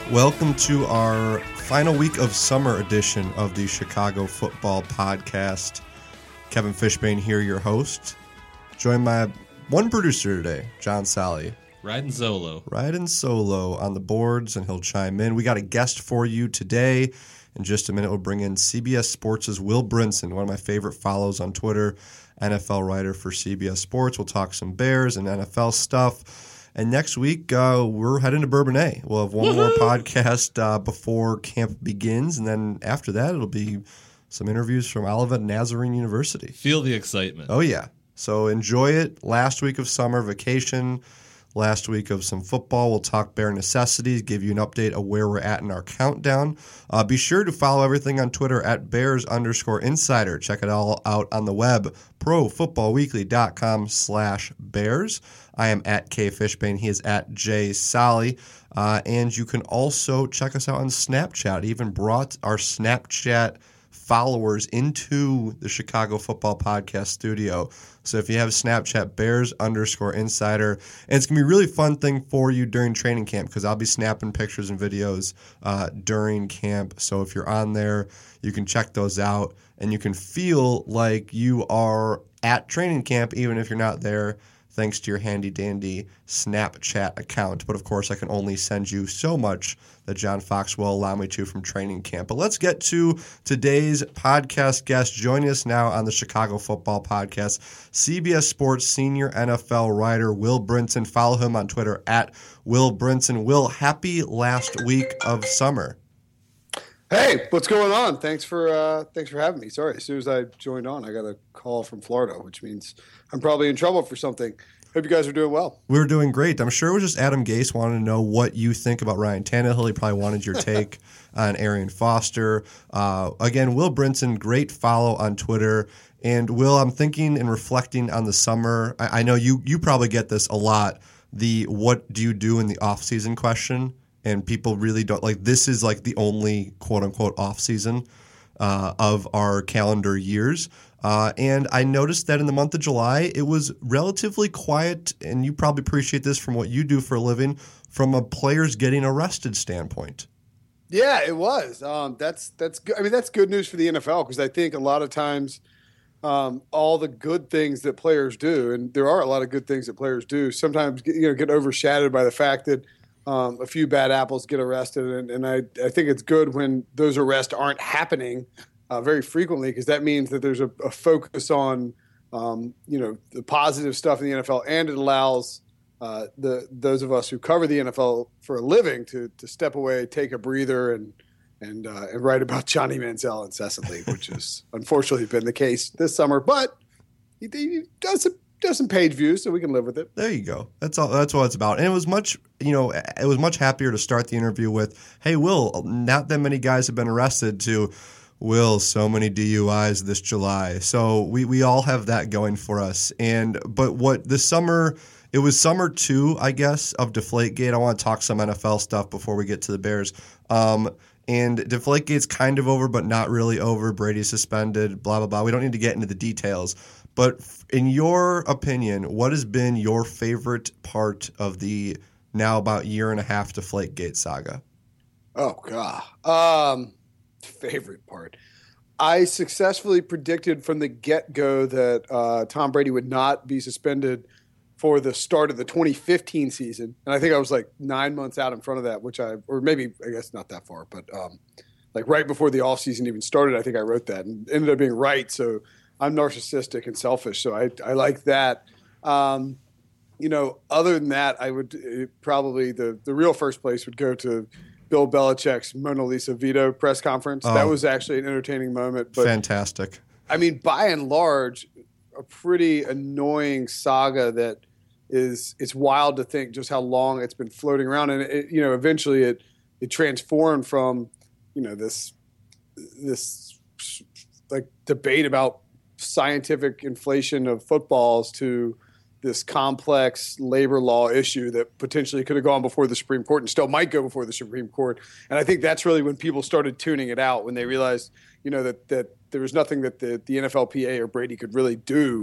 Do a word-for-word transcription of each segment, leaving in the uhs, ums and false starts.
Welcome to our final week of summer edition of the Chicago Football Podcast. Kevin Fishbane here, your host. Joined by one producer today, John Sally. Riding solo. Riding solo on the boards, and he'll chime in. We got a guest for you today. In just a minute, we'll bring in C B S Sports' Will Brinson, one of my favorite follows on Twitter, N F L writer for C B S Sports. We'll talk some Bears and N F L stuff. And next week, uh, we're heading to Bourbonnais. We'll have one Woo-hoo! more podcast uh, before camp begins, and then after that, it'll be some interviews from Olivet Nazarene University. Feel the excitement. Oh, yeah. So enjoy it. Last week of summer vacation, last week of some football. We'll talk Bear necessities, give you an update of where we're at in our countdown. Uh, be sure to follow everything on Twitter at Bears underscore Insider. Check it all out on the web, profootballweekly.com slash Bears. I am at K Fishbane. He is at J Sally. Uh, and you can also check us out on Snapchat. I even brought our Snapchat followers into the Chicago Football Podcast studio. So if you have Snapchat, Bears underscore Insider. And it's going to be a really fun thing for you during training camp because I'll be snapping pictures and videos uh, during camp. So if you're on there, you can check those out and you can feel like you are at training camp even if you're not there, thanks to your handy-dandy Snapchat account. But, of course, I can only send you so much that John Fox will allow me to from training camp. But let's get to today's podcast guest. Joining us now on the Chicago Football Podcast, C B S Sports senior N F L writer Will Brinson. Follow him on Twitter at Will Brinson. Will, happy last week of summer. Hey, what's going on? Thanks for uh, thanks for having me. Sorry, as soon as I joined on, I got a call from Florida, which means I'm probably in trouble for something. Hope you guys are doing well. We're doing great. I'm sure it was just Adam Gase wanting to know what you think about Ryan Tannehill. He probably wanted your take on Arian Foster. Uh, again, Will Brinson, great follow on Twitter. And Will, I'm thinking and reflecting on the summer. I, I know you you probably get this a lot, the what do you do in the offseason question. And people really don't like this is like the only quote unquote off season uh, of our calendar years. Uh, and I noticed that in the month of July, it was relatively quiet. And you probably appreciate this from what you do for a living, from a players getting arrested standpoint. Yeah, it was. Um, that's that's good. I mean, that's good news for the N F L because I think a lot of times um, all the good things that players do, and there are a lot of good things that players do, sometimes you know get overshadowed by the fact that Um, a few bad apples get arrested, and, and I, I think it's good when those arrests aren't happening uh, very frequently because that means that there's a, a focus on um, you know the positive stuff in the N F L, and it allows uh, the those of us who cover the N F L for a living to to step away, take a breather, and and uh, and write about Johnny Manziel incessantly, which has unfortunately been the case this summer. But he, he does some. Does some page views, so we can live with it. There you go. That's all. That's what it's about. And it was much, you know, it was much happier to start the interview with, "Hey, Will, not that many guys have been arrested." To, "Will, so many D U Is this July." So we we all have that going for us. And but what the summer, it was summer two, I guess, of Deflategate. I want to talk some N F L stuff before we get to the Bears. Um, and Deflategate's kind of over, but not really over. Brady's suspended. Blah blah blah. We don't need to get into the details. But in your opinion, what has been your favorite part of the now about year and a half Deflategate saga? Oh, God. Um, favorite part. I successfully predicted from the get-go that uh, Tom Brady would not be suspended for the start of the twenty fifteen season. And I think I was like nine months out in front of that, which I – or maybe I guess not that far. But um, like right before the offseason even started, I think I wrote that and ended up being right. So – I'm narcissistic and selfish, so I, I like that. Um, you know, other than that, I would uh, probably the, the real first place would go to Bill Belichick's Mona Lisa veto press conference. Oh, that was actually an entertaining moment. But, fantastic. I mean, by and large, a pretty annoying saga that is it's wild to think just how long it's been floating around. And, it, you know, eventually it it transformed from, you know, this this like debate about scientific inflation of footballs to this complex labor law issue that potentially could have gone before the Supreme Court and still might go before the Supreme Court. And I think that's really when people started tuning it out, when they realized, you know, that that there was nothing that the, the N F L P A or Brady could really do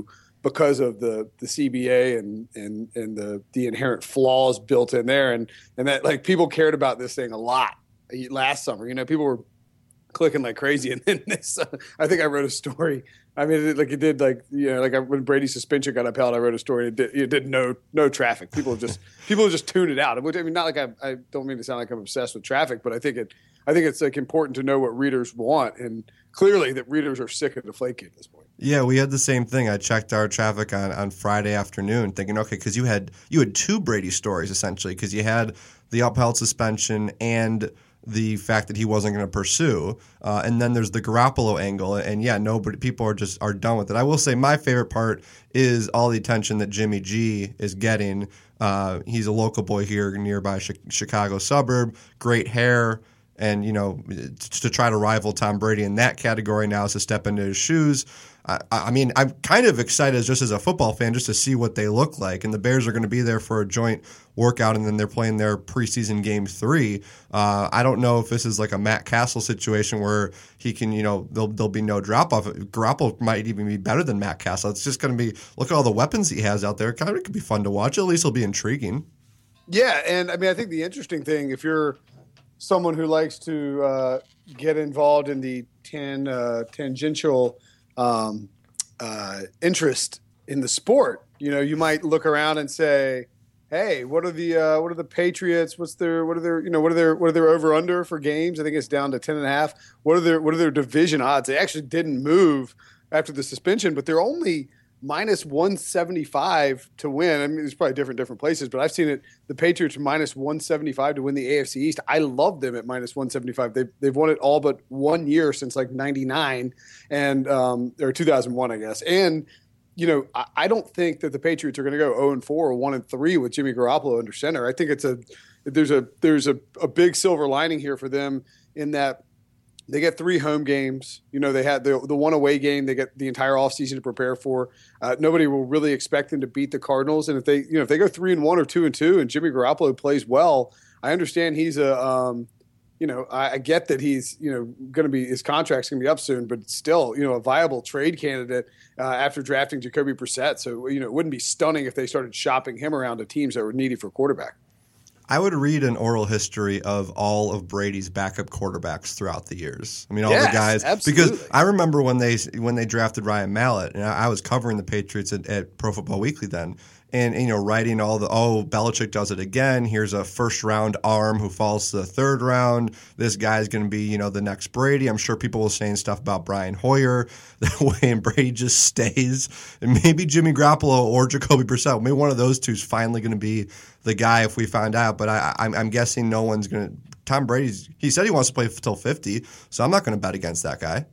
because of the the C B A and and and the the inherent flaws built in there, and and that like people cared about this thing a lot last summer. You know, people were clicking like crazy, and then this, uh, I think I wrote a story. I mean, it, like it did, like you know, like I, when Brady's suspension got upheld, I wrote a story. It did, it did no no traffic. People just people just tuned it out. I mean, not like I, I don't mean to sound like I'm obsessed with traffic, but I think it I think it's like important to know what readers want, and clearly that readers are sick of Deflategate at this point. Yeah, we had the same thing. I checked our traffic on, on Friday afternoon, thinking, okay, because you had you had two Brady stories essentially, because you had the upheld suspension and the fact that he wasn't going to pursue, uh, and then there's the Garoppolo angle, and yeah, nobody, people are just are done with it. I will say my favorite part is all the attention that Jimmy G is getting. Uh, he's a local boy here, nearby Chicago suburb, great hair, and you know, to try to rival Tom Brady in that category now is to step into his shoes. I, I mean, I'm kind of excited just as a football fan just to see what they look like. And the Bears are going to be there for a joint workout, and then they're playing their preseason game three. Uh, I don't know if this is like a Matt Castle situation where he can, you know, there'll, there'll be no drop-off. Garoppolo might even be better than Matt Castle. It's just going to be, look at all the weapons he has out there. It kind of could be fun to watch. At least it'll be intriguing. Yeah, and I mean, I think the interesting thing, if you're someone who likes to uh, get involved in the tan, uh, tangential um, uh, interest in the sport, you know, you might look around and say, "Hey, what are the uh, what are the Patriots? What's their what are their you know what are their what are their over under for games? I think it's down to ten and a half. What are their what are their division odds? They actually didn't move after the suspension, but they're only minus one seventy-five to win. I mean, it's probably different different places, but I've seen it. The Patriots are minus one seventy-five to win the A F C East. I love them at minus one seventy-five. They've they've won it all but one year since like ninety-nine and um, or two thousand one, I guess. And you know, I, I don't think that the Patriots are going to go oh and four or one and three with Jimmy Garoppolo under center. I think it's a there's a there's a, a big silver lining here for them in that they get three home games. You know, they had the the one away game. They get the entire offseason to prepare for. Uh, nobody will really expect them to beat the Cardinals. And if they, you know, if they go three and one or two and two, and Jimmy Garoppolo plays well, I understand he's a, um, you know, I, I get that he's, you know, going to be his contract's going to be up soon, but still, you know, a viable trade candidate uh, after drafting Jacoby Brissett. So, you know, it wouldn't be stunning if they started shopping him around to teams that were needy for quarterback. I would read an oral history of all of Brady's backup quarterbacks throughout the years. I mean, all yes, the guys. absolutely. Because I remember when they when they drafted Ryan Mallett, and I was covering the Patriots at, at Pro Football Weekly then, and, and you know, writing all the, oh, Belichick does it again. Here's a first-round arm who falls to the third round. This guy's going to be, you know, the next Brady. I'm sure people were saying stuff about Brian Hoyer, that way, and Brady just stays. And maybe Jimmy Garoppolo or Jacoby Brissett, maybe one of those two is finally going to be the guy if we find out. But I, I'm, I'm guessing no one's going to – Tom Brady's – he said he wants to play until fifty, so I'm not going to bet against that guy.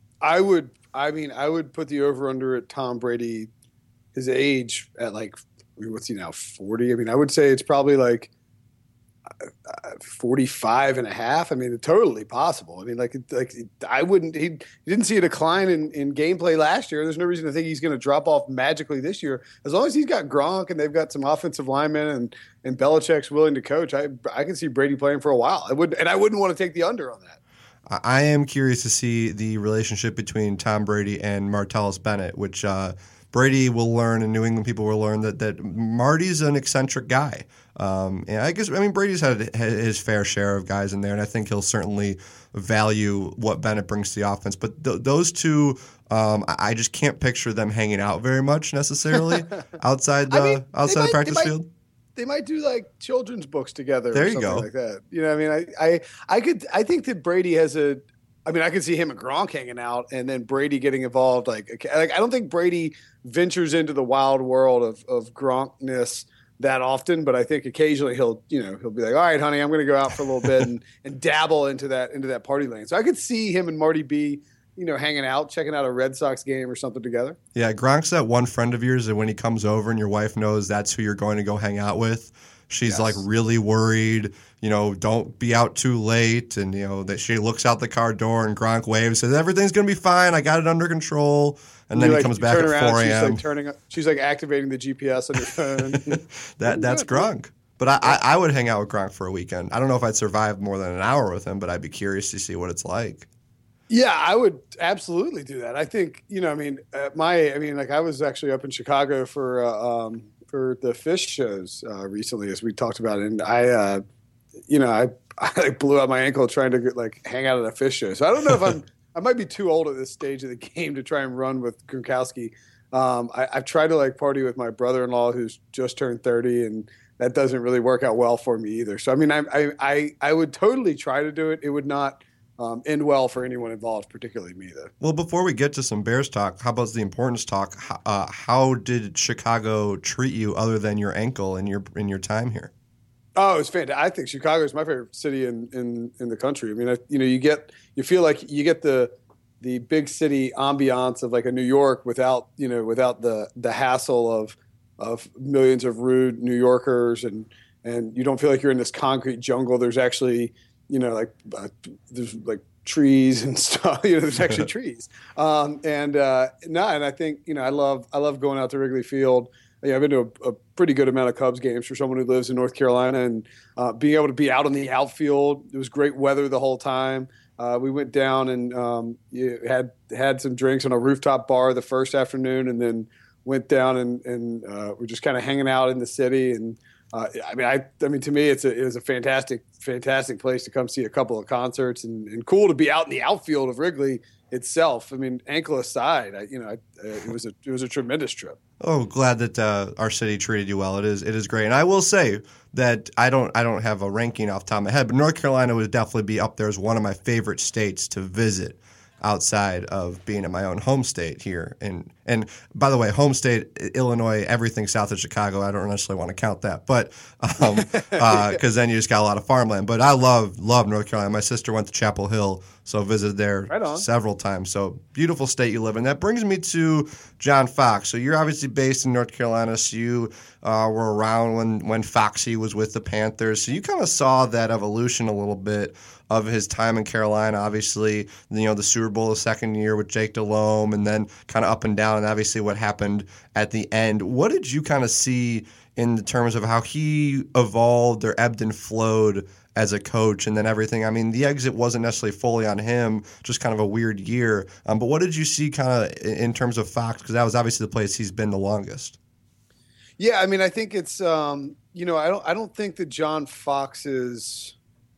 I would – I mean, I would put the over-under at Tom Brady, his age, at like – I mean, what's he now, forty? I mean, I would say it's probably like forty-five and a half. I mean, it's totally possible. I mean, like, like I wouldn't, he, he didn't see a decline in, in gameplay last year. There's no reason to think he's going to drop off magically this year. As long as he's got Gronk and they've got some offensive linemen and, and Belichick's willing to coach, I I can see Brady playing for a while. I would, and I wouldn't want to take the under on that. I am curious to see the relationship between Tom Brady and Martellus Bennett, which uh, Brady will learn and New England people will learn that, that Marty's an eccentric guy. Um, and I guess, I mean, Brady's had his fair share of guys in there, and I think he'll certainly value what Bennett brings to the offense. But th- those two, um, I just can't picture them hanging out very much necessarily outside the, I mean, outside might, the practice might, field. They might do like children's books together. There or you something go. Like that. You know, I mean, I, I, I could, I think that Brady has a. I mean, I could see him and Gronk hanging out, and then Brady getting involved. Like, like I don't think Brady ventures into the wild world of of Gronkness that often, but I think occasionally he'll, you know, he'll be like, "All right, honey, I'm going to go out for a little bit and, and dabble into that into that party lane." So I could see him and Marty B, you know, hanging out, checking out a Red Sox game or something together. Yeah, Gronk's that one friend of yours that when he comes over and your wife knows that's who you're going to go hang out with, she's Yes. like really worried, you know, don't be out too late. And, you know, that she looks out the car door and Gronk waves, says, everything's going to be fine. I got it under control. And then You, he like, comes you back turn at around, four she's a.m. like turning, she's like activating the G P S on your phone. that That's Gronk. But I, I, I would hang out with Gronk for a weekend. I don't know if I'd survive more than an hour with him, but I'd be curious to see what it's like. Yeah, I would absolutely do that. I think, you know, I mean, at my, I mean, like I was actually up in Chicago for, uh, um, for the Fish shows uh, recently, as we talked about. And I, uh, you know, I, I like blew out my ankle trying to like hang out at a Fish show. So I don't know if I'm, I might be too old at this stage of the game to try and run with Gronkowski. Um, I, I've tried to like party with my brother-in-law who's just turned thirty, and that doesn't really work out well for me either. So, I mean, I, I, I, I would totally try to do it. It would not um, end well for anyone involved, particularly me, though. Well, before we get to some Bears talk, how about the importance talk? Uh, how did Chicago treat you other than your ankle in your in your time here? Oh, it's fantastic. I think Chicago is my favorite city in, in, in the country. I mean, I, you know, you get you feel like you get the the big city ambiance of like a New York without you know without the the hassle of of millions of rude New Yorkers, and and you don't feel like you're in this concrete jungle. There's actually you know like uh, there's like trees and stuff. You know, there's actually trees. Um, and uh, no, and I think you know I love I love going out to Wrigley Field. Yeah, I've been to a, a pretty good amount of Cubs games for someone who lives in North Carolina, and uh, being able to be out in the outfield. It was great weather the whole time. Uh, we went down and um, had had some drinks on a rooftop bar the first afternoon, and then went down and, and uh, we're just kind of hanging out in the city. And uh, I mean, I, I mean, to me, it's a, it was a fantastic, fantastic place to come see a couple of concerts, and, and cool to be out in the outfield of Wrigley itself. I mean, ankle aside, I, you know, I, uh, it was a it was a tremendous trip. Oh, glad that uh, our city treated you well. It is it is great, and I will say that I don't I don't have a ranking off the top of my head, but North Carolina would definitely be up there as one of my favorite states to visit outside of being in my own home state here. And and by the way, home state, Illinois, everything south of Chicago, I don't necessarily want to count that, but um, uh, because then you just got a lot of farmland. But I love love North Carolina. My sister went to Chapel Hill, so visited there right several times. So beautiful state you live in. That brings me to John Fox. So you're obviously based in North Carolina, so you uh, were around when, when Foxy was with the Panthers. So you kind of saw that evolution a little bit of his time in Carolina. Obviously, you know, the Super Bowl the second year with Jake Delhomme, and then kind of up and down, and obviously what happened at the end. What did you kind of see in terms of how he evolved or ebbed and flowed as a coach, and then everything? I mean, the exit wasn't necessarily fully on him, just kind of a weird year. Um, but what did you see kind of in terms of Fox? Because that was obviously the place he's been the longest. Yeah, I mean, I think it's um, you know, I don't I don't think that John Fox's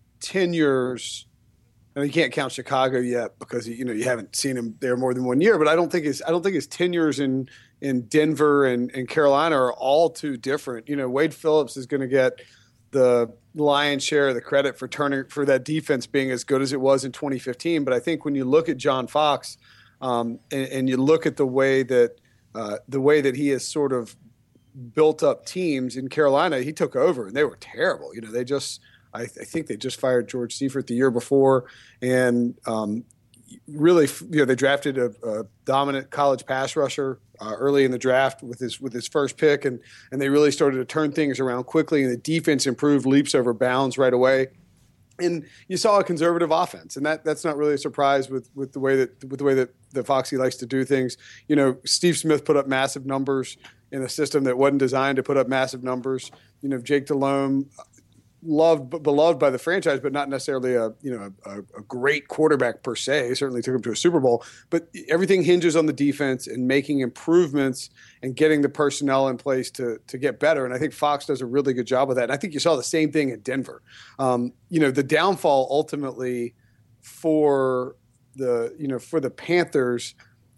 tenures, and you can't count Chicago yet because you know you haven't seen him there more than one year. But I don't think his I don't think his tenures in in Denver and, and Carolina are all too different. You know, Wade Phillips is going to get the lion's share of the credit for turning for that defense being as good as it was in twenty fifteen. But I think when you look at John Fox um, and, and you look at the way that uh, the way that he has sort of built up teams in Carolina, he took over and they were terrible. You know, they just I, I think they just fired George Seifert the year before, and um, really, you know, they drafted a, a dominant college pass rusher uh, early in the draft with his with his first pick, and and they really started to turn things around quickly, and the defense improved leaps over bounds right away. And you saw a conservative offense, and that that's not really a surprise with, with the way that with the way that the Foxy likes to do things. You know, Steve Smith put up massive numbers in a system that wasn't designed to put up massive numbers. You know, Jake Delhomme, loved, beloved by the franchise, but not necessarily a you know a, a great quarterback per se. He certainly took him to a Super Bowl, but everything hinges on the defense and making improvements and getting the personnel in place to to get better. And I think Fox does a really good job of that. And I think you saw the same thing in Denver. Um, you know, the downfall ultimately for the you know for the Panthers.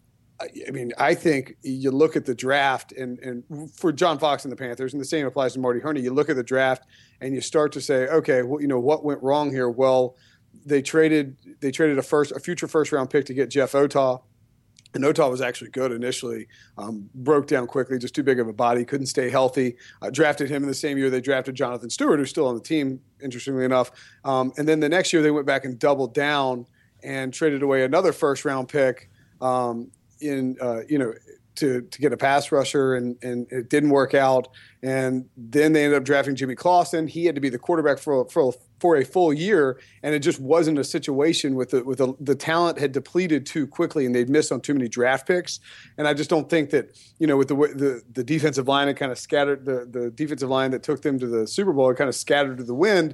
I mean, I think you look at the draft, and, and for John Fox and the Panthers, and the same applies to Marty Hurney, you look at the draft and you start to say, okay, well, you know, what went wrong here? Well, they traded they traded a first a future first round pick to get Jeff Otah. And Otah was actually good initially, um, broke down quickly, just too big of a body, couldn't stay healthy. Uh, drafted him in the same year they drafted Jonathan Stewart, who's still on the team, interestingly enough. Um, and then the next year they went back and doubled down and traded away another first round pick. Um, in uh, you know to to get a pass rusher, and and it didn't work out, and then they ended up drafting Jimmy Clausen. He had to be the quarterback for for for a full year, and it just wasn't a situation with the with the, the talent had depleted too quickly, and they'd missed on too many draft picks. And I just don't think that you know with the the the defensive line, it kind of scattered the the defensive line that took them to the Super Bowl, it kind of scattered to the wind.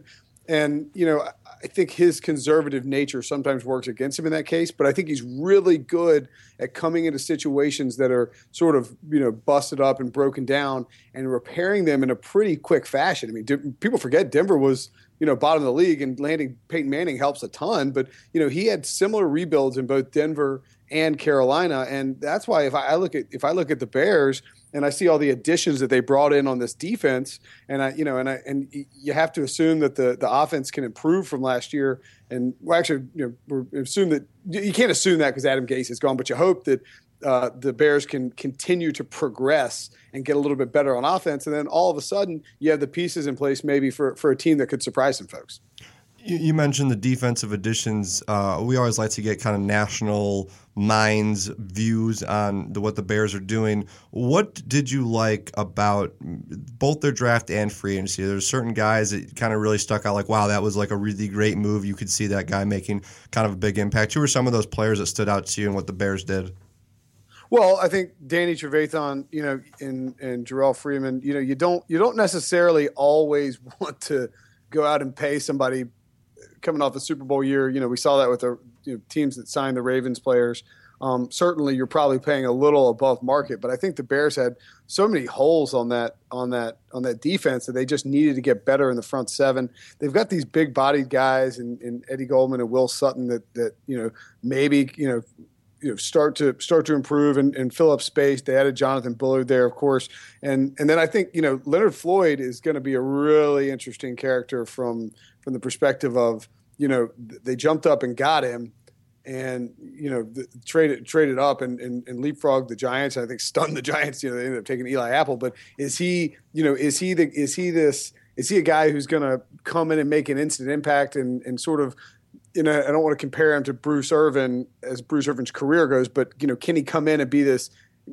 And, you know, I think his conservative nature sometimes works against him in that case, but I think he's really good at coming into situations that are sort of, you know, busted up and broken down and repairing them in a pretty quick fashion. I mean, D- people forget Denver was, you know, bottom of the league, and landing Peyton Manning helps a ton, but, you know, he had similar rebuilds in both Denver and Carolina. And that's why if I, I look at, if I look at the Bears and I see all the additions that they brought in on this defense, and I, you know, and I, and you have to assume that the, the offense can improve from last year. And well, actually, you know, we assume that you can't assume that because Adam Gase is gone, but you hope that uh, the Bears can continue to progress and get a little bit better on offense. And then all of a sudden you have the pieces in place maybe for, for a team that could surprise some folks. You mentioned the defensive additions. Uh, we always like to get kind of national minds' views on the, what the Bears are doing. What did you like about both their draft and free agency? There's certain guys that kind of really stuck out, like, wow, that was like a really great move. You could see that guy making kind of a big impact. Who were some of those players that stood out to you and what the Bears did? Well, I think Danny Trevathan, you know, and and Jarrell Freeman, you know, you don't you don't necessarily always want to go out and pay somebody coming off a Super Bowl year. You know, we saw that with the you know, teams that signed the Ravens players. Um, certainly, you're probably paying a little above market, but I think the Bears had so many holes on that on that on that defense that they just needed to get better in the front seven. They've got these big-bodied guys in, in Eddie Goldman and Will Sutton that that you know maybe you know. You know, start to start to improve and, and fill up space. They added Jonathan Bullard there, of course, and and then I think you know Leonard Floyd is going to be a really interesting character from from the perspective of you know they jumped up and got him, and you know the, traded traded up and, and and leapfrogged the Giants. I think stunned the Giants. You know they ended up taking Eli Apple, but is he you know is he the is he this is he a guy who's going to come in and make an instant impact and and sort of you know, I don't want to compare him to Bruce Irvin as Bruce Irvin's career goes, but, you know, can he come in and be this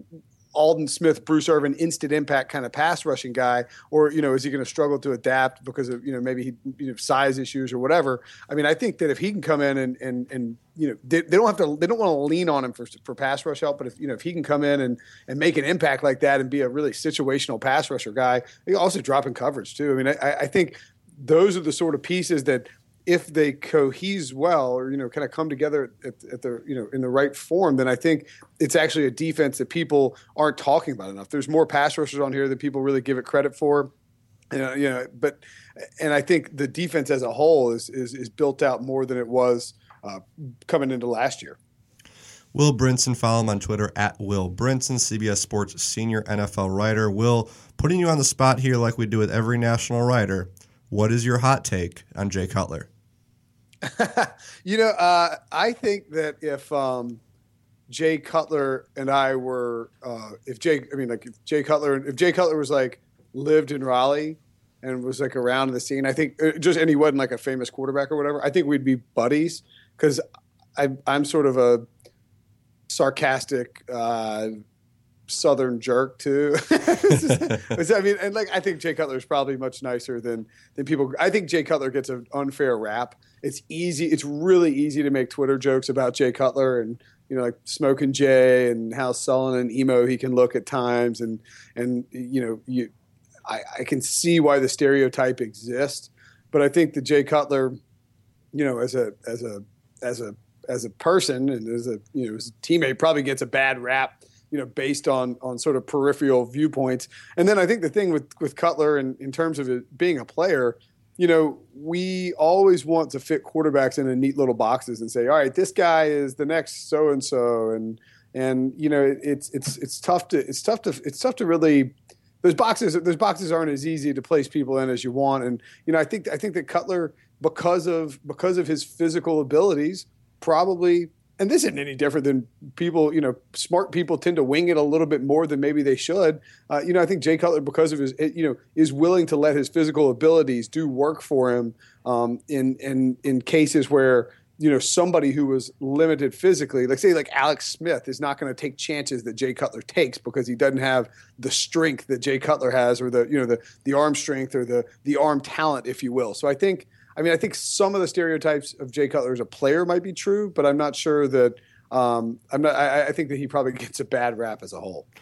Aldon Smith, Bruce Irvin, instant impact kind of pass rushing guy? Or, you know, is he going to struggle to adapt because of, you know, maybe he, you know, size issues or whatever? I mean, I think that if he can come in and, and, and you know, they, they don't have to, they don't want to lean on him for, for pass rush help, but if, you know, if he can come in and, and make an impact like that and be a really situational pass rusher guy, he also drop in coverage too. I mean, I, I think those are the sort of pieces that, if they cohese well or, you know, kind of come together at, at the, you know, in the right form, then I think it's actually a defense that people aren't talking about enough. There's more pass rushers on here that people really give it credit for. You know, you know, but, and I think the defense as a whole is, is, is built out more than it was uh, coming into last year. Will Brinson, follow him on Twitter at Will Brinson, C B S Sports senior N F L writer. Will, putting you on the spot here like we do with every national writer, what is your hot take on Jay Cutler? you know, uh, I think that if um, Jay Cutler and I were, uh, if Jay, I mean, like if Jay Cutler, if Jay Cutler was like lived in Raleigh and was like around the scene, I think just and he wasn't like a famous quarterback or whatever, I think we'd be buddies because I'm sort of a sarcastic uh, Southern jerk too. I mean, and like I think Jay Cutler is probably much nicer than than people. I think Jay Cutler gets an unfair rap. It's easy. It's really easy to make Twitter jokes about Jay Cutler and you know like Smoking Jay and how sullen and emo he can look at times, and and you know you, I, I can see why the stereotype exists, but I think that Jay Cutler, you know, as a as a as a as a person and as a you know as a teammate, probably gets a bad rap. You know, based on on sort of peripheral viewpoints. And then I think the thing with, with Cutler and in terms of it being a player, you know, we always want to fit quarterbacks into neat little boxes and say, all right, this guy is the next so-and-so. And, and, you know, it, it's, it's, it's tough to, it's tough to, it's tough to really, those boxes, those boxes aren't as easy to place people in as you want. And, you know, I think, I think that Cutler, because of, because of his physical abilities, probably, and this isn't any different than people, you know, smart people tend to wing it a little bit more than maybe they should. Uh, you know, I think Jay Cutler, because of his, you know, is willing to let his physical abilities do work for him um, in, in, in cases where, you know, somebody who was limited physically, like say like Alex Smith is not going to take chances that Jay Cutler takes because he doesn't have the strength that Jay Cutler has or the, you know, the, the arm strength or the, the arm talent, if you will. So I think, I mean, I think some of the stereotypes of Jay Cutler as a player might be true, but I'm not sure that um, I'm not. I, I think that he probably gets a bad rap as a whole.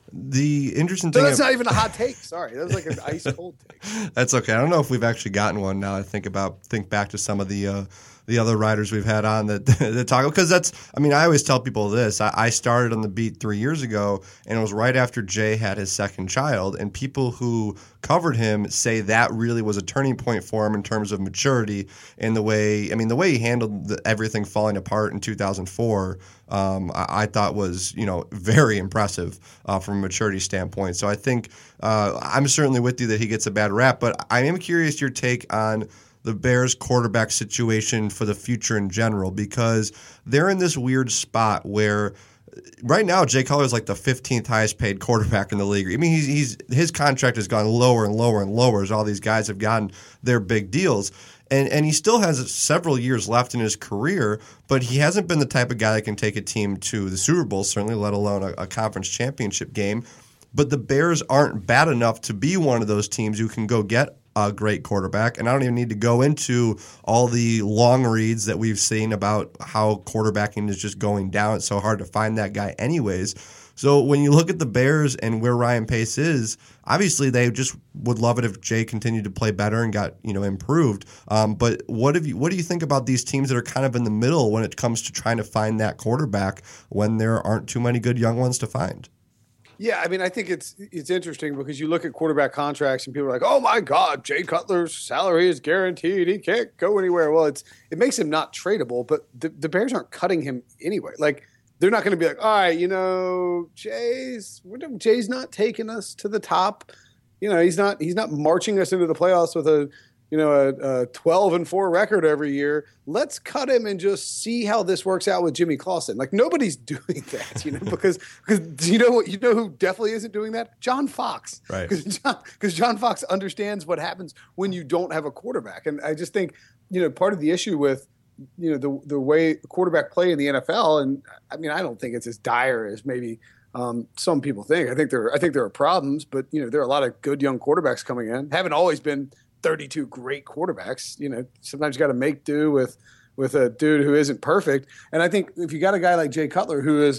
The interesting So thing. that's of- not even a hot take. Sorry, that was like an ice cold take. That's okay. I don't know if we've actually gotten one now. I think about think back to some of the uh, the other writers we've had on that that talk because that's. I mean, I always tell people this. I, I started on the beat three years ago, and it was right after Jay had his second child, and people who covered him say that really was a turning point for him in terms of maturity and the way. I mean, the way he handled the, everything falling apart in two thousand four. Um, I, I thought was you know very impressive uh, from a maturity standpoint. So I think uh, I'm certainly with you that he gets a bad rap, but I am curious your take on the Bears quarterback situation for the future in general because they're in this weird spot where right now Jay Cutler is like the fifteenth highest paid quarterback in the league. I mean, he's, he's his contract has gone lower and lower and lower as all these guys have gotten their big deals. And and he still has several years left in his career, but he hasn't been the type of guy that can take a team to the Super Bowl, certainly, let alone a, a conference championship game. But the Bears aren't bad enough to be one of those teams who can go get a great quarterback. And I don't even need to go into all the long reads that we've seen about how quarterbacking is just going down. It's so hard to find that guy anyways. So when you look at the Bears and where Ryan Pace is, obviously they just would love it if Jay continued to play better and got you know improved. Um, but what have you? What do you think about these teams that are kind of in the middle when it comes to trying to find that quarterback when there aren't too many good young ones to find? Yeah, I mean, I think it's it's interesting because you look at quarterback contracts and people are like, "Oh my God, Jay Cutler's salary is guaranteed; he can't go anywhere." Well, it's it makes him not tradable, but the, the Bears aren't cutting him anyway. Like they're not going to be like, "All right, you know, Jay's Jay's not taking us to the top. You know, he's not he's not marching us into the playoffs with a you know a, a twelve and four record every year. Let's cut him and just see how this works out with Jimmy Clausen." Like nobody's doing that, you know, because because you know what you know who definitely isn't doing that? John Fox, right? Because John, because John Fox understands what happens when you don't have a quarterback, and I just think you know part of the issue with you know the the way quarterback play in the N F L, and I mean I don't think it's as dire as maybe um, some people think. I think there I think there are problems, but you know there are a lot of good young quarterbacks coming in. Haven't always been thirty-two great quarterbacks. You know sometimes you got to make do with with a dude who isn't perfect. And I think if you got a guy like Jay Cutler who is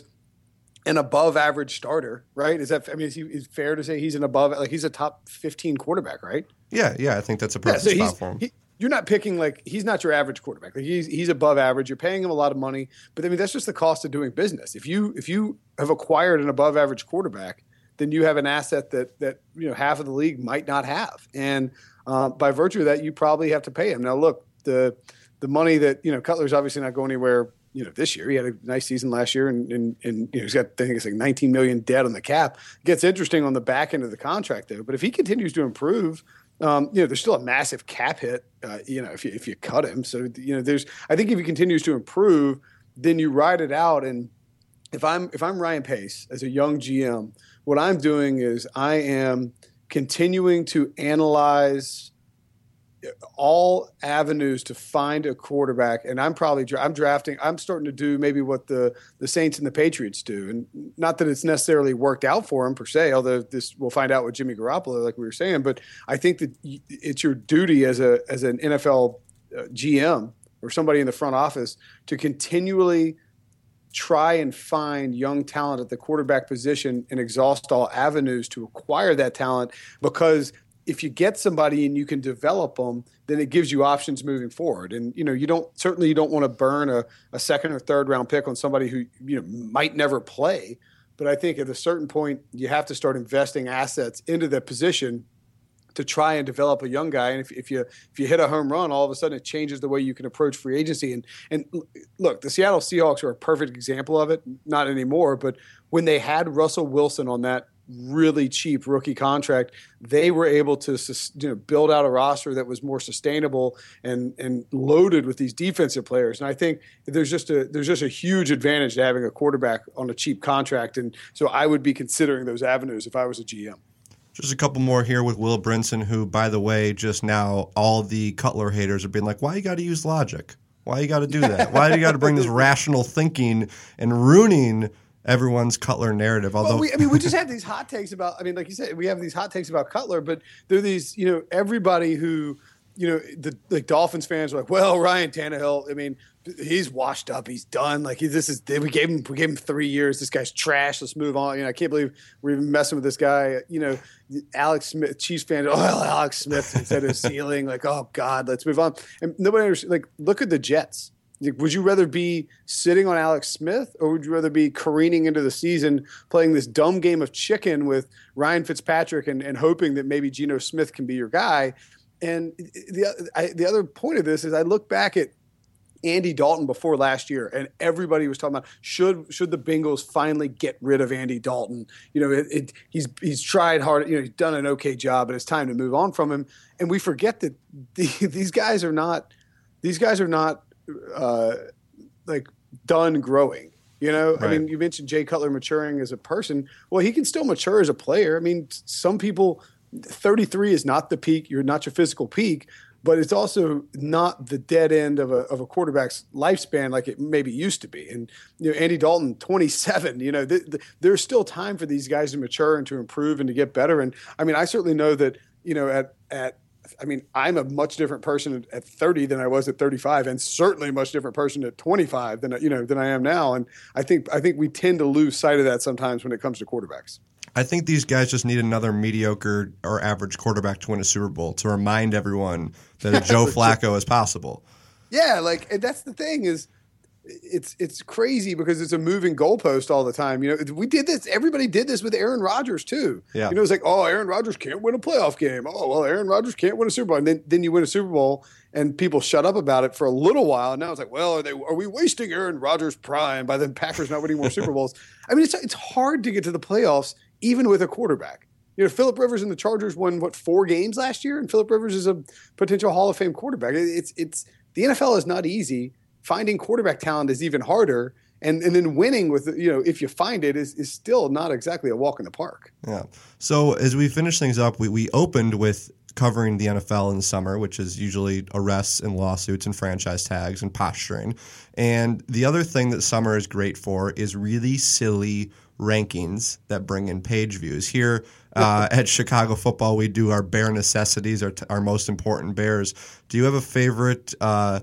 an above average starter, right? Is that I mean is, he, is it fair to say he's an above like he's a top fifteen quarterback, right? Yeah, yeah, I think that's a perfect yeah, so spot for him. He, You're not picking like he's not your average quarterback. Like he's he's above average. You're paying him a lot of money, but I mean that's just the cost of doing business. If you if you have acquired an above average quarterback, then you have an asset that that you know half of the league might not have, and uh, by virtue of that, you probably have to pay him. Now, look, the the money that you know Cutler's obviously not going anywhere. You know, this year he had a nice season last year, and and, and you know he's got I think it's like nineteen million dead on the cap. It gets interesting on the back end of the contract though. But if he continues to improve. Um, you know, there's still a massive cap hit, uh, you know, if you, if you cut him. So, you know, there's, I think if he continues to improve, then you ride it out. And if I'm, if I'm Ryan Pace as a young G M, what I'm doing is I am continuing to analyze all avenues to find a quarterback. And I'm probably, I'm drafting, I'm starting to do maybe what the, the Saints and the Patriots do. And not that it's necessarily worked out for him per se, although this we'll find out with Jimmy Garoppolo, like we were saying, but I think that it's your duty as a, as an N F L G M or somebody in the front office to continually try and find young talent at the quarterback position and exhaust all avenues to acquire that talent, because if you get somebody and you can develop them, then it gives you options moving forward. And, you know, you don't, certainly you don't want to burn a, a second or third round pick on somebody who, you know, might never play. But I think at a certain point, you have to start investing assets into the position to try and develop a young guy. And if, if you, if you hit a home run, all of a sudden it changes the way you can approach free agency. And, and look, the Seattle Seahawks are a perfect example of it. Not anymore, but when they had Russell Wilson on that really cheap rookie contract, they were able to you know, build out a roster that was more sustainable and and loaded with these defensive players. And I think there's just a there's just a huge advantage to having a quarterback on a cheap contract. And so I would be considering those avenues if I was a G M. Just a couple more here with Will Brinson, who, by the way, just now all the Cutler haters are being like, why you got to use logic? Why you got to do that? Why do you got to bring this rational thinking and ruining everyone's Cutler narrative? Although well, we, I mean, we just have these hot takes about. I mean, like you said, we have these hot takes about Cutler, but they're these. You know, everybody who you know, the like Dolphins fans are like, well, Ryan Tannehill, I mean, he's washed up. He's done. Like he, this is, we gave him, we gave him three years. This guy's trash. Let's move on. You know, I can't believe we're even messing with this guy. You know, Alex Smith, Chiefs fans, oh, Alex Smith said his ceiling. Like, oh God, let's move on. And nobody understands. Like, look at the Jets. Like, would you rather be sitting on Alex Smith, or would you rather be careening into the season playing this dumb game of chicken with Ryan Fitzpatrick and, and hoping that maybe Geno Smith can be your guy? And the I, the other point of this is I look back at Andy Dalton before last year, and everybody was talking about should should the Bengals finally get rid of Andy Dalton? You know, it, it, he's he's tried hard. You know, he's done an okay job, but it's time to move on from him. And we forget that the, these guys are not these guys are not uh, like done growing. You know, right. I mean, you mentioned Jay Cutler maturing as a person. Well, he can still mature as a player. I mean, some people. thirty-three is not the peak. You're not your physical peak, but it's also not the dead end of a of a quarterback's lifespan like it maybe used to be. And you know, Andy Dalton, twenty-seven. You know, th- th- there's still time for these guys to mature and to improve and to get better. And I mean, I certainly know that. You know, at at I mean, I'm a much different person at thirty than I was at thirty-five, and certainly a much different person at twenty-five than you know than I am now. And I think I think we tend to lose sight of that sometimes when it comes to quarterbacks. I think these guys just need another mediocre or average quarterback to win a Super Bowl to remind everyone that a Joe Flacco is possible. Yeah, like and that's the thing is it's it's crazy because it's a moving goalpost all the time. You know, we did this. Everybody did this with Aaron Rodgers too. Yeah. You know, it's like, oh, Aaron Rodgers can't win a playoff game. Oh, well, Aaron Rodgers can't win a Super Bowl. And then, then you win a Super Bowl and people shut up about it for a little while. And now it's like, well, are they are we wasting Aaron Rodgers' prime by the Packers not winning more Super Bowls? I mean, it's it's hard to get to the playoffs even with a quarterback. You know, Phillip Rivers and the Chargers won what four games last year, and Phillip Rivers is a potential Hall of Fame quarterback. It's it's the N F L is not easy. Finding quarterback talent is even harder, and and then winning with you know if you find it is is still not exactly a walk in the park. Yeah. So as we finish things up, we we opened with covering the N F L in the summer, which is usually arrests and lawsuits and franchise tags and posturing. And the other thing that summer is great for is really silly rankings that bring in page views. Here uh, at Chicago Football, we do our bare necessities, our, our most important bears. Do you have a favorite uh,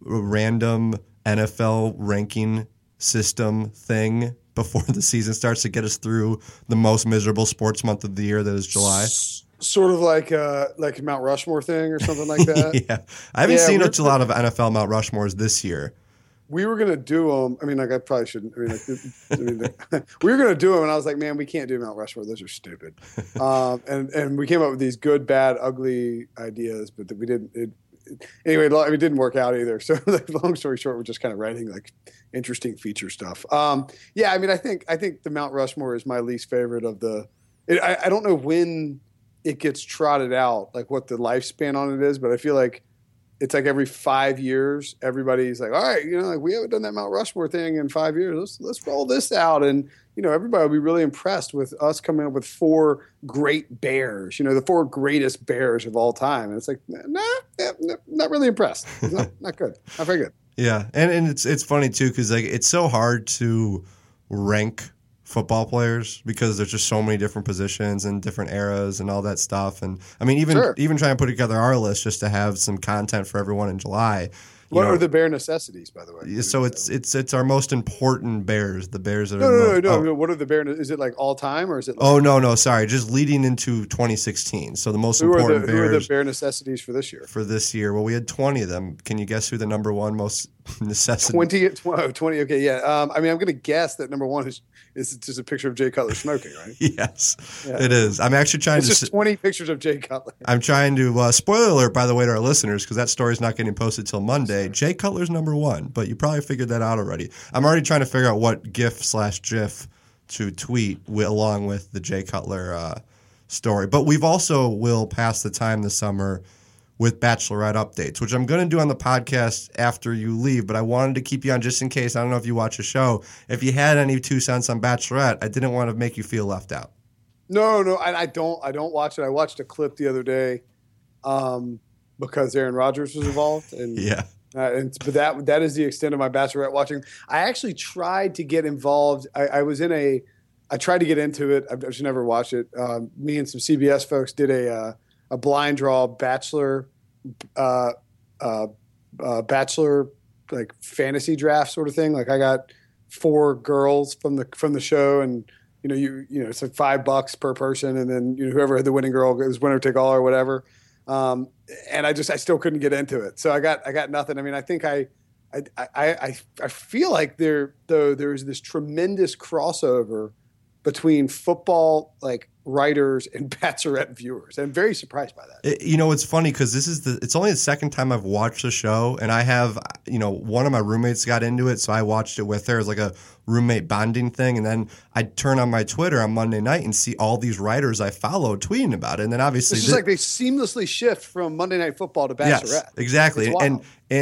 random N F L ranking system thing before the season starts to get us through the most miserable sports month of the year that is July? Sort of like uh, like a Mount Rushmore thing or something like that. Yeah, I haven't yeah, seen a lot of N F L Mount Rushmores this year. We were gonna do them. I mean, like I probably shouldn't. I mean, like, I mean we were gonna do them, and I was like, man, we can't do Mount Rushmore. Those are stupid. Um, and and we came up with these good, bad, ugly ideas, but we didn't. It, anyway, it didn't work out either. So, like, long story short, we're just kind of writing like interesting feature stuff. Um, yeah, I mean, I think I think the Mount Rushmore is my least favorite of the. It, I, I don't know when it gets trotted out, like what the lifespan on it is, but I feel like it's like every five years, everybody's like, all right, you know, like we haven't done that Mount Rushmore thing in five years. Let's let's roll this out, and you know, everybody will be really impressed with us coming up with four great bears. You know, the four greatest bears of all time, and it's like, nah, nah not really impressed. It's not, not good, not very good. Yeah, and and it's it's funny too because like it's so hard to rank football players because there's just so many different positions and different eras and all that stuff. And I mean, even sure. even trying to put together our list just to have some content for everyone in July. What know, are the bare necessities, by the way? So it's it's it's our most important bears, the bears that no, are no, most, no, no, oh. no. What are the bare? Is it like all time or is it? Like, oh no, no, sorry, just leading into twenty sixteen. So the most who important are the, bears. Who are the bare necessities for this year? For this year, well, we had twenty of them. Can you guess who the number one most necessity? twenty, twenty. Okay, yeah. Um, I mean, I'm going to guess that number one is is just a picture of Jay Cutler smoking, right? Yes, yeah. It is. I'm actually trying it's to. It's just twenty pictures of Jay Cutler. I'm trying to. Uh, spoiler alert, by the way, to our listeners, because that story's not getting posted till Monday. Jay Cutler's number one, but you probably figured that out already. I'm already trying to figure out what GIF slash GIF to tweet with, along with the Jay Cutler uh, story. But we've also will pass the time this summer with Bachelorette updates, which I'm going to do on the podcast after you leave, but I wanted to keep you on just in case. I don't know if you watch the show. If you had any two cents on Bachelorette, I didn't want to make you feel left out. No, no, I, I don't. I don't watch it. I watched a clip the other day um, because Aaron Rodgers was involved, and yeah, uh, and but that that is the extent of my Bachelorette watching. I actually tried to get involved. I, I was in a. I tried to get into it. I've just never watched it. Um, me and some C B S folks did a uh, a blind draw Bachelor uh, uh, uh, bachelor like fantasy draft sort of thing. Like I got four girls from the from the show, and you know you you know it's like five bucks per person, and then you know whoever had the winning girl it was winner take all or whatever. Um, and I just I still couldn't get into it, so I got I got nothing. I mean, I think I I I I, I feel like there though there is this tremendous crossover between football like writers and Bachelorette viewers. And I'm very surprised by that. It, you know, it's funny because this is the it's only the second time I've watched the show, and I have, you know, one of my roommates got into it, so I watched it with her as like a roommate bonding thing, and then I turn on my Twitter on Monday night and see all these writers I follow tweeting about it, and then obviously it's just like they seamlessly shift from Monday Night Football to Bachelorette. Yes, exactly. And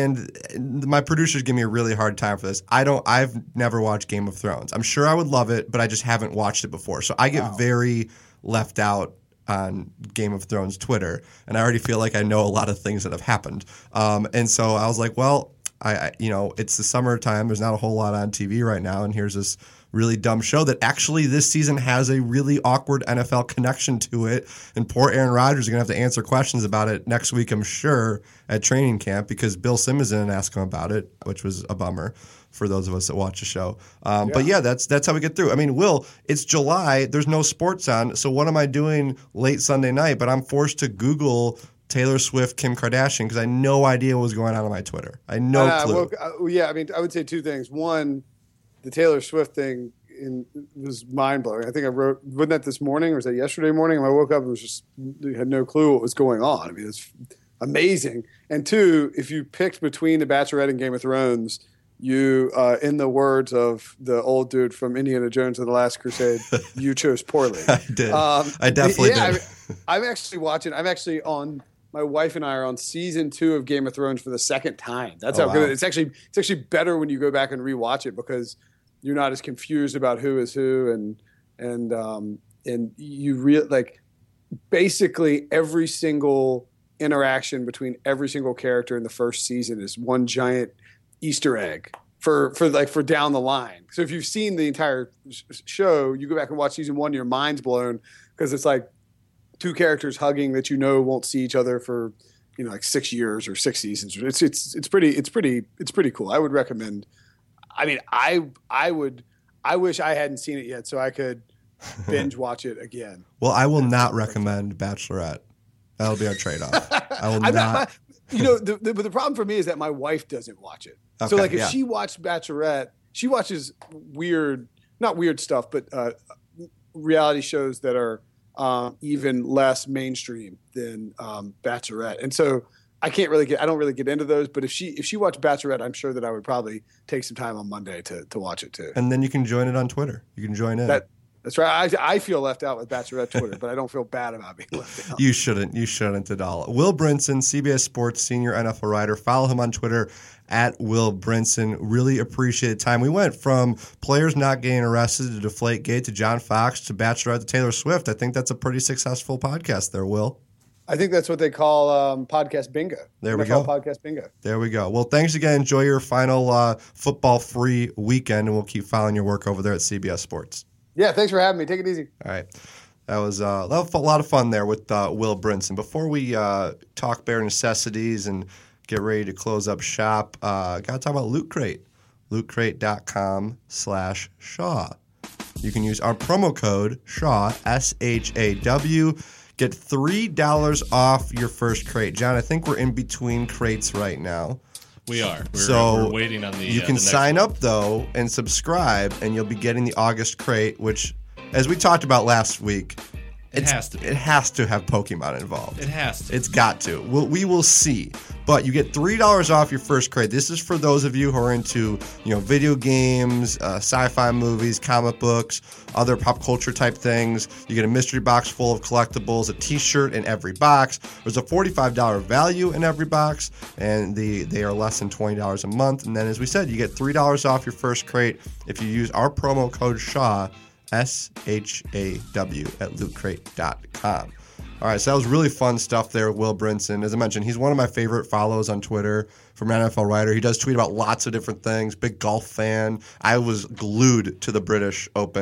and my producers give me a really hard time for this. I don't. I've never watched Game of Thrones. I'm sure I would love it, but I just haven't watched it before, so I get Wow. very left out on Game of Thrones Twitter, and I already feel like I know a lot of things that have happened. Um, and so I was like, well, I, I you know, it's the summertime. There's not a whole lot on T V right now, and here's this really dumb show that actually this season has a really awkward N F L connection to it. And poor Aaron Rodgers is going to have to answer questions about it next week, I'm sure, at training camp because Bill Simmons didn't ask him about it, which was a bummer for those of us that watch the show. Um, yeah. But yeah, that's that's how we get through. I mean, Will, it's July. There's no sports on. So what am I doing late Sunday night? But I'm forced to Google Taylor Swift, Kim Kardashian because I had no idea what was going on on my Twitter. I had no uh, clue. Well, uh, yeah, I mean, I would say two things. One, the Taylor Swift thing in, was mind-blowing. I think I wrote, wasn't that this morning or was that yesterday morning? And I woke up and was just had no clue what was going on. I mean, it's amazing. And two, if you picked between The Bachelorette and Game of Thrones, you, uh, in the words of the old dude from Indiana Jones and the Last Crusade, you chose poorly. I did. Um, I definitely yeah, did. I mean, I'm actually watching. I'm actually on. My wife and I are on season two of Game of Thrones for the second time. That's oh, how good wow. it's actually. It's actually better when you go back and rewatch it because you're not as confused about who is who, and and um, and you real like basically every single interaction between every single character in the first season is one giant Easter egg for, for like for down the line. So if you've seen the entire show, you go back and watch season one, your mind's blown because it's like two characters hugging that you know won't see each other for you know like six years or six seasons. It's it's it's pretty it's pretty it's pretty cool. I would recommend. I mean, I I would I wish I hadn't seen it yet so I could binge watch it again. Well, I will not recommend Bachelorette. That'll be our trade-off. I will I'm not. not you know, the, the, but the problem for me is that my wife doesn't watch it. Okay, so, like, if yeah. she watched Bachelorette, she watches weird, not weird stuff, but uh, reality shows that are um, even less mainstream than um, Bachelorette. And so, I can't really get. I don't really get into those. But if she if she watched Bachelorette, I'm sure that I would probably take some time on Monday to to watch it too. And then you can join it on Twitter. You can join in. That, That's right. I, I feel left out with Bachelorette Twitter, but I don't feel bad about being left out. You shouldn't. You shouldn't at all. Will Brinson, C B S Sports senior N F L writer. Follow him on Twitter at Will Brinson. Really appreciate time. We went from players not getting arrested to Deflategate to John Fox to Bachelorette to Taylor Swift. I think that's a pretty successful podcast there, Will. I think that's what they call um, podcast bingo. There we N F L go. Podcast bingo. There we go. Well, thanks again. Enjoy your final uh, football-free weekend, and we'll keep following your work over there at C B S Sports. Yeah, thanks for having me. Take it easy. All right. That was uh, a lot of fun there with uh, Will Brinson. Before we uh, talk bare necessities and get ready to close up shop, uh, got to talk about Loot Crate. lootcrate.com slash Shaw. You can use our promo code SHAW, S H A W. Get three dollars off your first crate. John, I think we're in between crates right now. We are. We're, so we're waiting on the. You uh, can the next sign one. up though and subscribe, and you'll be getting the August crate, which, as we talked about last week, It it's, has to be. It has to have Pokemon involved. It has to. It's got to. We'll, we will see. But you get three dollars off your first crate. This is for those of you who are into, you know, video games, uh, sci-fi movies, comic books, other pop culture type things. You get a mystery box full of collectibles, a T-shirt in every box. There's a forty-five dollars value in every box, and the they are less than twenty dollars a month. And then, as we said, you get three dollars off your first crate if you use our promo code SHAW, S H A W, at loot crate dot com. All right, so that was really fun stuff there with Will Brinson. As I mentioned, he's one of my favorite follows on Twitter from an N F L writer. He does tweet about lots of different things, big golf fan. I was glued to the British Open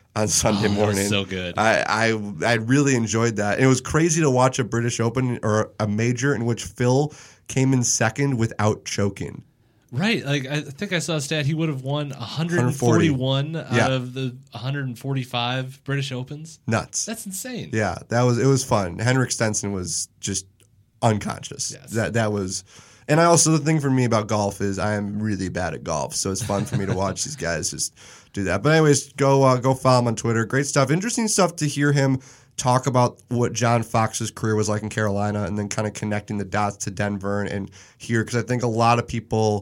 on Sunday Oh, that was morning. so good. I, I I really enjoyed that. And it was crazy to watch a British Open or a major in which Phil came in second without choking. Right. Like I think I saw a stat he would have won one hundred forty-one out Yeah. of the one hundred forty-five British Opens. Nuts. That's insane. Yeah, that was it was fun. Henrik Stenson was just unconscious. Yes. That that was and I also the thing for me about golf is I am really bad at golf. So it's fun for me to watch these guys just do that. But anyways, go uh, go follow him on Twitter. Great stuff. Interesting stuff to hear him talk about what John Fox's career was like in Carolina and then kind of connecting the dots to Denver and, and here because I think a lot of people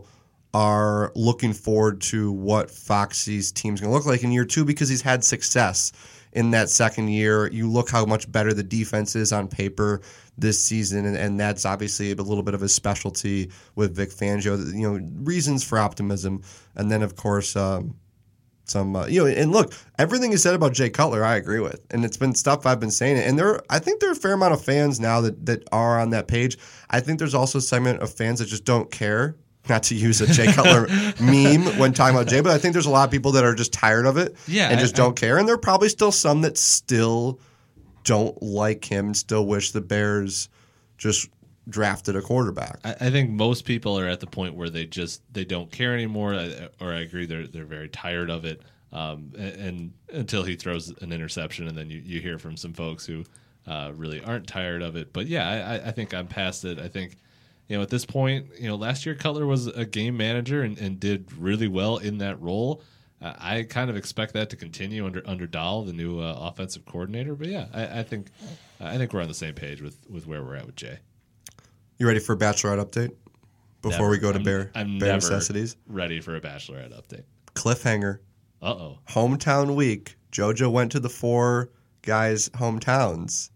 are looking forward to what Foxy's team's going to look like in year two because he's had success in that second year. You look how much better the defense is on paper this season, and, and that's obviously a little bit of a specialty with Vic Fangio. You know, reasons for optimism. And then, of course, um, some, uh, you know, and look, everything you said about Jay Cutler, I agree with. And it's been stuff I've been saying. And there, I think there are a fair amount of fans now that, that are on that page. I think there's also a segment of fans that just don't care. Not to use a Jay Cutler meme when talking about Jay, but I think there's a lot of people that are just tired of it Yeah, and just I- don't care. And there are probably still some that still don't like him and still wish the Bears just drafted a quarterback. I, I think most people are at the point where they just they don't care anymore, I- or I agree they're they're very tired of it. Um, and, and until he throws an interception, and then you, you hear from some folks who uh, really aren't tired of it. But yeah, I, I think I'm past it. I think. You know, at this point, you know, last year Cutler was a game manager and, and did really well in that role. Uh, I kind of expect that to continue under under Dahl, the new uh, offensive coordinator. But yeah, I, I think I think we're on the same page with, with where we're at with Jay. You ready for a Bachelorette update before Never. we go to I'm, Bear, I'm Bear never necessities? ready for a Bachelorette update. Cliffhanger. Uh oh. Hometown week. JoJo went to the four guys' hometowns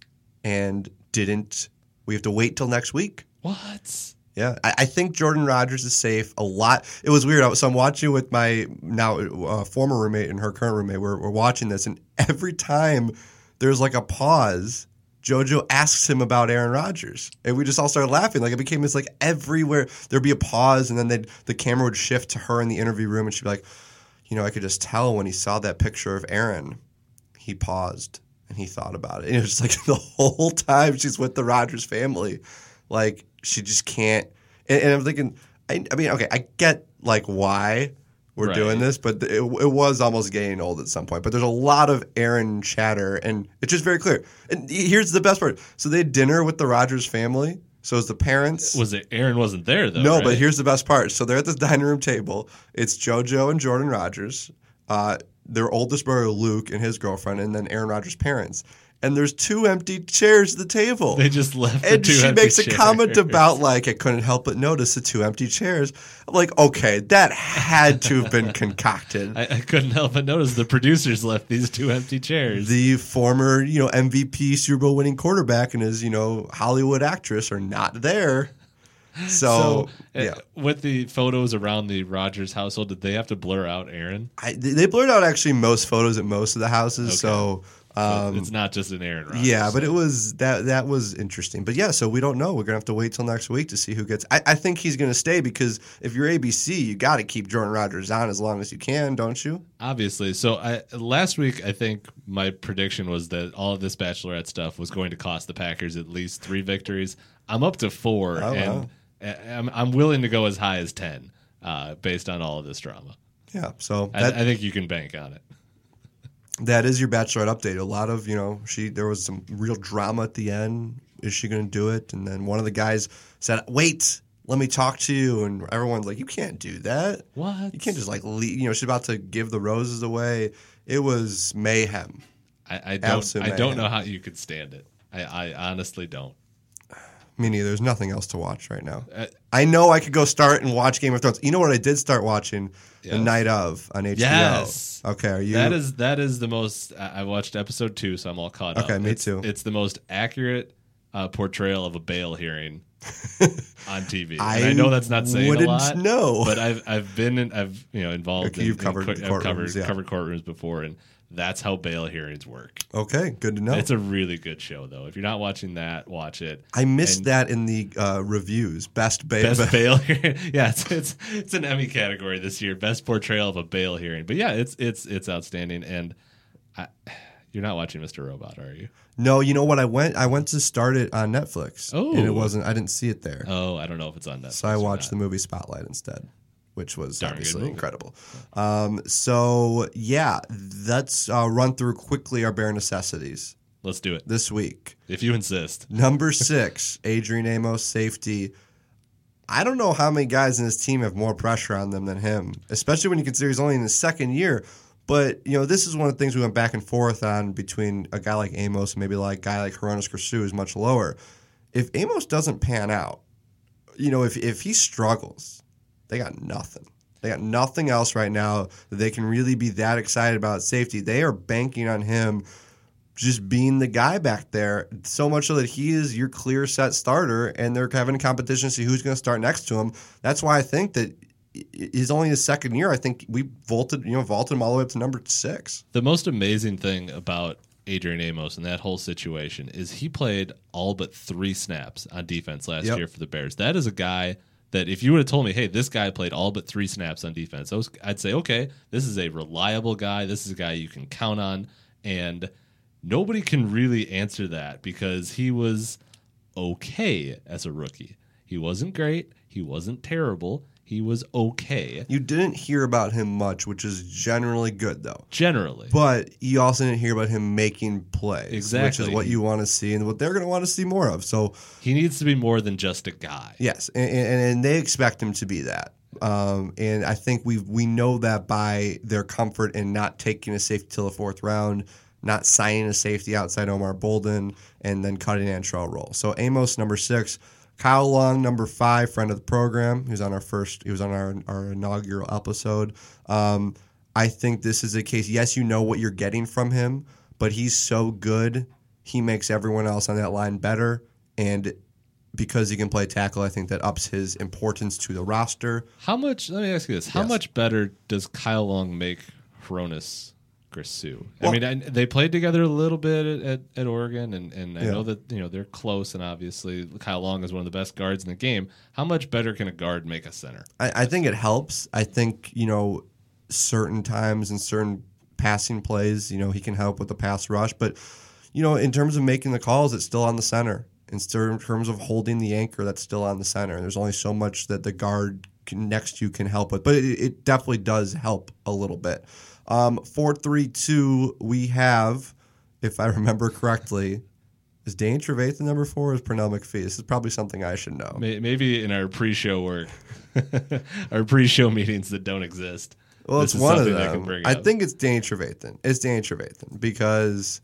and didn't. We have to wait till next week. What? Yeah, I, I think Jordan Rogers is safe a lot. It was weird. So I'm watching with my now uh, former roommate and her current roommate. We're, we're watching this, and every time there's like a pause, JoJo asks him about Aaron Rodgers, and we just all started laughing. Like it became this like everywhere there'd be a pause, and then they'd, the camera would shift to her in the interview room, and she'd be like, "You know, I could just tell when he saw that picture of Aaron, he paused and he thought about it." And it was just like the whole time she's with the Rodgers family, like. She just can't, and, and I'm thinking. I, I mean, okay, I get like why we're Right. doing this, but it, it was almost getting old at some point. But there's a lot of Aaron chatter, and it's just very clear. And here's the best part: so they had dinner with the Rodgers family. So it's the parents. Was it Aaron wasn't there though? no, right? but here's the best part: so they're at this dining room table. It's JoJo and Jordan Rodgers, uh, their oldest brother Luke and his girlfriend, and then Aaron Rodgers' parents. And there's two empty chairs at the table. They just left the And two she empty makes a chairs. comment about, like, I couldn't help but notice the two empty chairs. I'm like, okay, that had to have been concocted. I, I couldn't help but notice the producers left these two empty chairs. The former, you know, M V P Super Bowl winning quarterback and his, you know, Hollywood actress are not there. So, So, uh, yeah. with the photos around the Rodgers household, did they have to blur out Aaron? I, they blurred out actually most photos at most of the houses. Okay. So, um, It's not just an Aaron Rodgers. yeah, but so. it was that that was interesting. But yeah, so we don't know. We're gonna have to wait till next week to see who gets. I, I think he's gonna stay because if you're A B C, you got to keep Jordan Rodgers on as long as you can, don't you? Obviously. So I, last week, I think my prediction was that all of this Bachelorette stuff was going to cost the Packers at least three victories. I'm up to four, Oh, and wow. I'm, I'm willing to go as high as ten uh, based on all of this drama. Yeah. So I, that I think you can bank on it. that is your Bachelorette update. A lot of you know, she there was some real drama at the end. Is she gonna do it? And then one of the guys said, "Wait, let me talk to you." And everyone's like, "You can't do that. What? You can't just like leave." You know, she's about to give the roses away. It was mayhem. I, I don't. Absolute I don't mayhem. know how you could stand it. I, I honestly don't. Me neither. There's nothing else to watch right now. Uh, I know I could go start and watch Game of Thrones. You know what I did start watching? The Yes. Night of on H B O. Yes. Okay, are you? That is that is the most. I I watched episode two, so I'm all caught up. Okay, me It's- too. It's the most accurate uh, portrayal of a bail hearing on T V. I and I know that's not saying wouldn't a lot. know. but I've I've been in, I've you know involved. Okay, in, you've in covered co- I've courtrooms, covered, yeah. covered courtrooms before, and that's how bail hearings work. Okay, good to know. It's a really good show, though. If you're not watching that, watch it. I missed and- that in the uh, reviews. Best ba- Best ba- bail hearing, yeah, it's, it's it's an Emmy category this year. Best portrayal of a bail hearing, but yeah, it's it's it's outstanding. And I, you're not watching Mister Robot, are you? No, you know what? I went I went to start it on Netflix. Oh. And it wasn't, I didn't see it there. Oh, I don't know if it's on Netflix. So I or watched not. the movie Spotlight instead, which was Darn good obviously movie. incredible. Um, so, yeah, let's uh, run through quickly our bare necessities Let's do it. this week. If you insist. Number six, Adrian Amos, safety. I don't know how many guys in his team have more pressure on them than him, especially when you consider he's only in his second year. But, you know, this is one of the things we went back and forth on between a guy like Amos and maybe like a guy like Hronis Grisou is much lower. If Amos doesn't pan out, you know, if if he struggles, they got nothing. They got nothing else right now that they can really be that excited about safety. They are banking on him just being the guy back there, so much so that he is your clear set starter, and they're having a competition to see who's going to start next to him. That's why I think that he's only his second year. I think we vaulted, you know, vaulted him all the way up to number six. The most amazing thing about Adrian Amos and that whole situation is he played all but three snaps on defense last Yep. year for the Bears. That is a guy that if you would have told me, hey, this guy played all but three snaps on defense, I was, I'd say, okay, this is a reliable guy. This is a guy you can count on. And nobody can really answer that because he was okay as a rookie. He wasn't great. He wasn't terrible. He was okay. You didn't hear about him much, which is generally good, though. Generally. But you also didn't hear about him making plays, Exactly. which is what you want to see and what they're going to want to see more of. So, He needs to be more than just a guy. yes, and, and, and they expect him to be that. Um, and I think we we know that by their comfort in not taking a safety till the fourth round, not signing a safety outside Omar Bolden, and then cutting Antrell Roll. So Amos, number six. Kyle Long, number five, friend of the program. He was on our first. He was on our, our inaugural episode. Um, I think this is a case. Yes, you know what you're getting from him, but he's so good. He makes everyone else on that line better, and because he can play tackle, I think that ups his importance to the roster. How much, let me ask you this, how Yes. much better does Kyle Long make Hronis Grisou? I Well- mean, I, they played together a little bit at, at, at Oregon, and, and I Yeah. know that you know they're close, and obviously Kyle Long is one of the best guards in the game. How much better can a guard make a center? I, I think it helps. I think, you know, certain times and certain passing plays, you know, he can help with the pass rush. But, you know, in terms of making the calls, it's still on the center. In cer- terms of holding the anchor, that's still on the center. There's only so much that the guard can, next to you can help with. But it, it definitely does help a little bit. Um, four three two, we have, if I remember correctly, is Dane Trevathan number four or is Pernell McPhee? This is probably something I should know. May- Maybe in our pre-show work, our pre-show meetings that don't exist. Well, this it's is one of something I can them. bring I up. think it's Danny Trevathan. It's Danny Trevathan because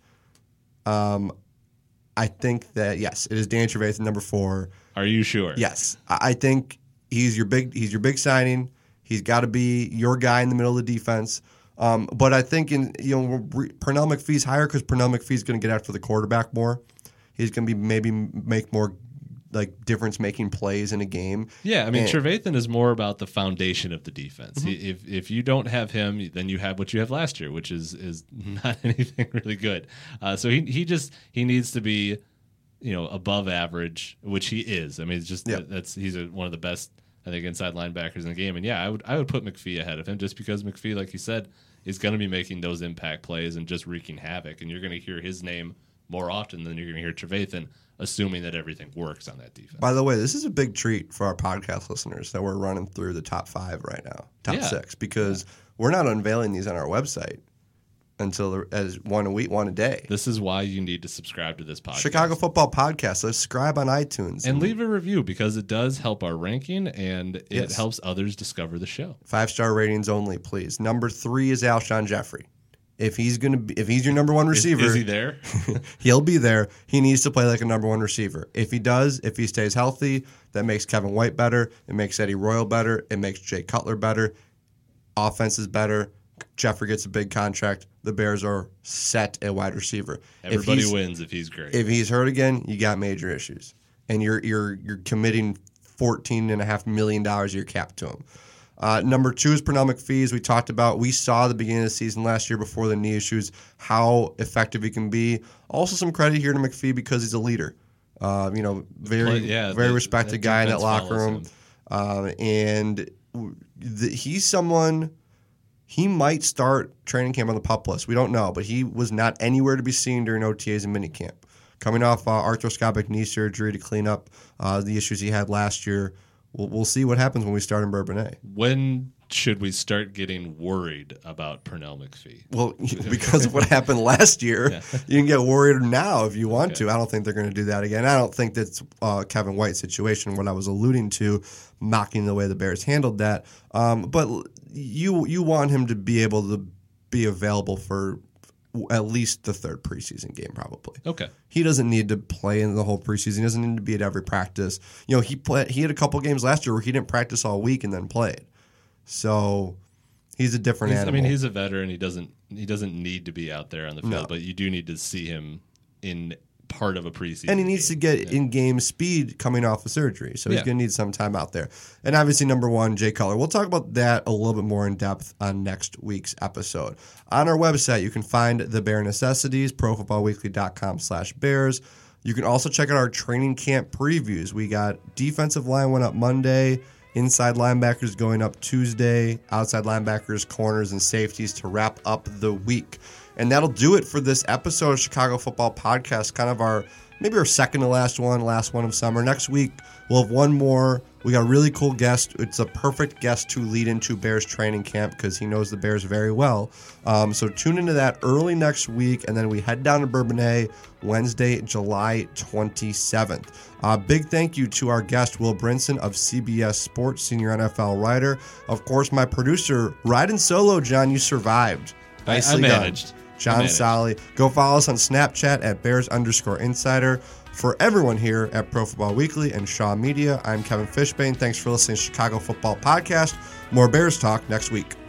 um, I think that, yes, it is Danny Trevathan, number four. Are you sure? Yes. I I think he's your big he's your big signing. He's got to be your guy in the middle of the defense. Um, but I think in you know Pernell McPhee's higher because Pernell McPhee's going to get after the quarterback more. He's going to be maybe make more like difference making plays in a game. Yeah, I mean, And- Trevathan is more about the foundation of the defense. Mm-hmm. He If if you don't have him, then you have what you have last year, which is is not anything really good. Uh, so he he just he needs to be, you know, above average, which he is. I mean, it's just Yeah. that's he's a, one of the best, I think, inside linebackers in the game. And yeah, I would I would put McPhee ahead of him just because McPhee, like you said, is going to be making those impact plays and just wreaking havoc. And you're going to hear his name more often than you're going to hear Trevathan, assuming that everything works on that defense. By the way, this is a big treat for our podcast listeners that we're running through the top five right now, top Yeah. six, because we're not unveiling these on our website until the- as one a week, one a day. This is why you need to subscribe to this podcast. Chicago Football Podcast. Subscribe on iTunes And leave a review because it does help our ranking and it Yes. helps others discover the show. Five star ratings only, please. Number three is Alshon Jeffrey. If he's gonna be, if he's your number one Is, receiver, is he there? he'll be there. He needs to play like a number one receiver. If he does, if he stays healthy, that makes Kevin White better. It makes Eddie Royal better. It makes Jay Cutler better. Offense is better. Jeffrey gets a big contract. The Bears are set at wide receiver. If Everybody he's- wins if he's great. If he's hurt again, you got major issues, and you're you're you're committing fourteen and a half million dollars of your cap to him. Uh, number two is Pernell McPhee, as we talked about. We saw the beginning of the season last year before the knee issues how effective he can be. Also, some credit here to McPhee because he's a leader. Uh, you know, very Play- yeah, very the- respected that guy in that defense locker follows room, him. um, and the, he's someone. he might start training camp on the PUP list. We don't know, but he was not anywhere to be seen during O T As and minicamp. Coming off uh, arthroscopic knee surgery to clean up uh, the issues he had last year. We'll, we'll see what happens when we start in Bourbonnais. When should we start getting worried about Pernell McPhee? Well, because of what happened last year, yeah. you can get worried now if you want okay. to. I don't think they're going to do that again. I don't think that's uh, Kevin White's situation, what I was alluding to, mocking the way the Bears handled that. Um, but you you want him to be able to be available for at least the third preseason game, probably. Okay. He doesn't need to play in the whole preseason. He doesn't need to be at every practice. You know, he play, he had a couple games last year where he didn't practice all week and then played. So he's a different he's, animal. I mean, he's a veteran. He doesn't he doesn't need to be out there on the field, No. but you do need to see him in part of a preseason. And he needs game. to get yeah. in-game speed coming off the surgery. So he's Yeah. going to need some time out there. And obviously, number one, Jay Cutler. We'll talk about that a little bit more in depth on next week's episode. On our website, you can find the Bear Necessities, profootballweekly.com slash bears. You can also check out our training camp previews. We got defensive line went up Monday, inside linebackers going up Tuesday, outside linebackers, corners, and safeties to wrap up the week. And that'll do it for this episode of Chicago Football Podcast, kind of our maybe our second to last one, last one of summer. Next week, we'll have one more. We got a really cool guest. It's a perfect guest to lead into Bears training camp because he knows the Bears very well. Um, so tune into that early next week, and then we head down to Bourbonnais Wednesday, July twenty-seventh. Uh, big thank you to our guest, Will Brinson of C B S Sports, senior N F L writer. Of course, my producer, riding solo, John, you survived. Nicely I, I done. managed. John Solly. Go follow us on Snapchat at Bears underscore Insider. For everyone here at Pro Football Weekly and Shaw Media, I'm Kevin Fishbane. Thanks for listening to Chicago Football Podcast. More Bears talk next week.